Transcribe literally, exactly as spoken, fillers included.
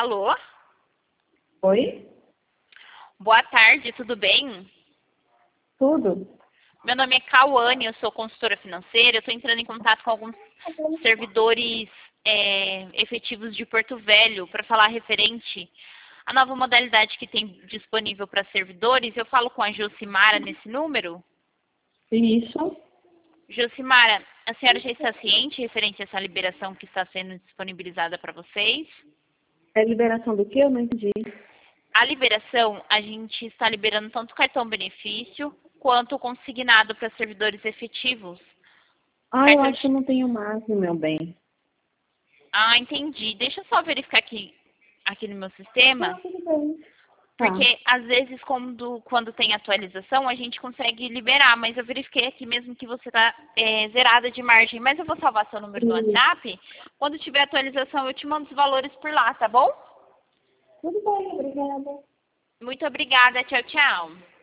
Alô? Oi? Boa tarde, tudo bem? Tudo? Meu nome é Cauane, eu sou consultora financeira. Eu estou entrando em contato com alguns servidores é, efetivos de Porto Velho para falar referente à nova modalidade que tem disponível para servidores. Eu falo com a Josimara nesse número. Isso? Josimara, a senhora já está ciente referente a essa liberação que está sendo disponibilizada para vocês? É liberação do que? Eu não entendi. A liberação, a gente está liberando tanto o cartão benefício quanto o consignado para servidores efetivos. Ah, eu Cartão acho que eu de... não tenho mais, meu bem. Ah, entendi. Deixa eu só verificar aqui, aqui no meu Tá, sistema. tudo bem. Tá. Porque, às vezes, quando, quando tem atualização, a gente consegue liberar. Mas eu verifiquei aqui mesmo que você está é, zerada de margem. Mas eu vou salvar seu número no Isso. WhatsApp. Quando tiver atualização, eu te mando os valores por lá, tá bom? Tudo bem, obrigada. Muito obrigada. Tchau, tchau.